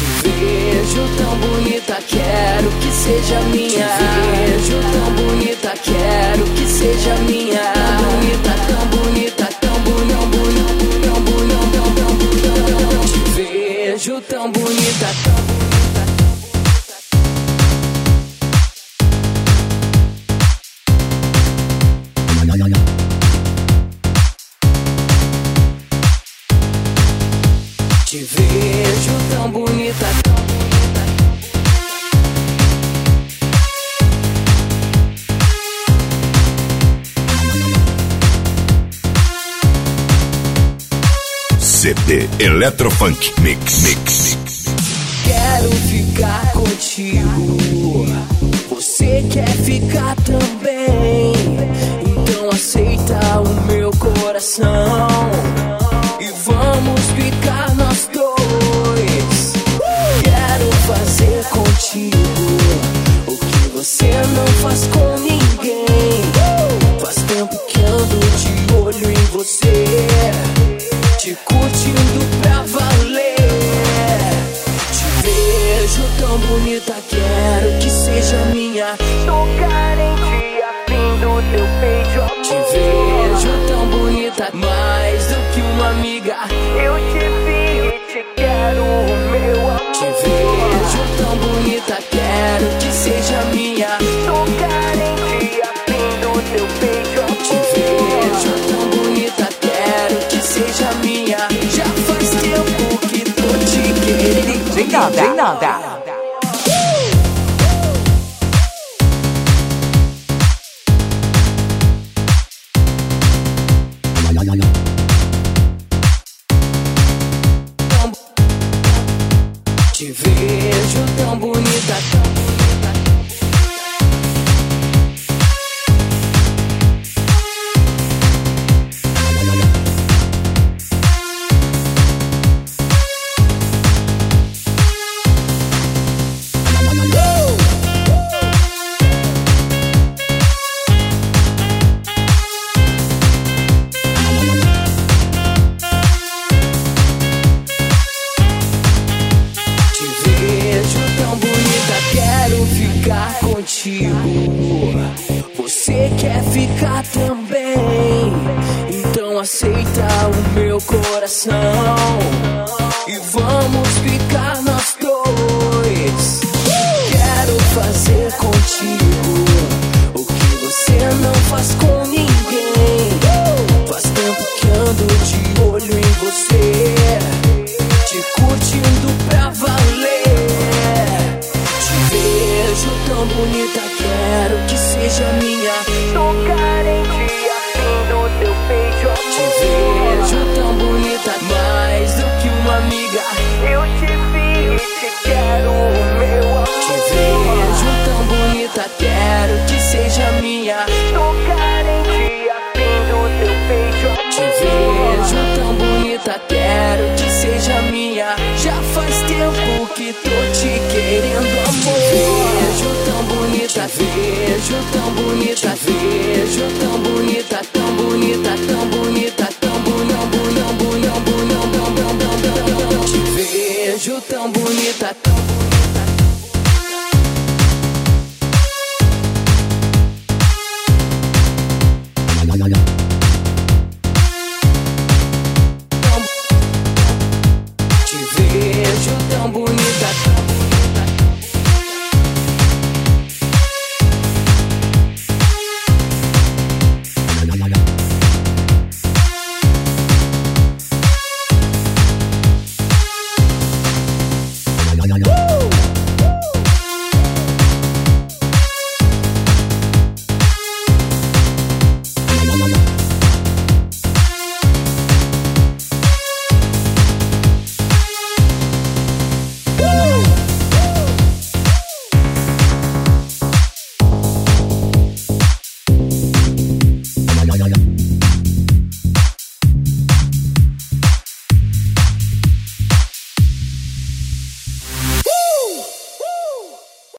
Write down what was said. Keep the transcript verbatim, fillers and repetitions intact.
Te vejo tão bonita, quero que seja minha. Te vejo tão bonita, quero que seja minha. Tão bonita, tão bonita, tão bonita, tão bonita, tão bonita. Te vejo tão bonita, tão bonita. Te vejo tão bonita, tão bonita. C D Eletrofunk Mix, Mix. Quero ficar contigo, você quer ficar também. Então aceita o meu coração e vamos ficar nós dois. Quero fazer contigo o que você não faz com ninguém. Faz tempo que ando de olho em você, te curtindo pra valer. Te vejo tão bonita, quero que seja minha. Tô carente, afim do teu beijo, amor. Te vejo tão bonita, mais do que uma amiga. Eu te vi e te quero, meu amor. Te vejo tão bonita, quero que seja minha. Tô carente, afim do teu beijo, amor. Te vejo tão bonita, quero que seja minha. Já faz tempo que tô te querendo. Vem nada, vem nada. Te vejo tão bonita, tão bonita. Quero ficar contigo, você quer ficar também. Então aceita o meu coração e vamos ficar nós dois. Quero fazer contigo o que você não faz com ninguém. Faz tempo que ando de olho em você, te curtindo pra valer. Vejo tão bonita, quero que seja minha. Tô carente, afim do teu beijo, amor. Te vejo tão bonita, mais do que uma amiga. Eu te vi e te quero, meu amor. Te vejo tão bonita, quero que seja minha. Tô carente, afim do teu beijo, amor. Te vejo tão bonita, quero que seja minha. Já faz tempo que tô te querendo, amor. Vejo tão bonita, vejo tão bonita, vejo tão bonita, tão bonita, tão bonita, tão bonita, bonita, bonita, bonita, bonita. Te vejo tão bonita, tão bonita.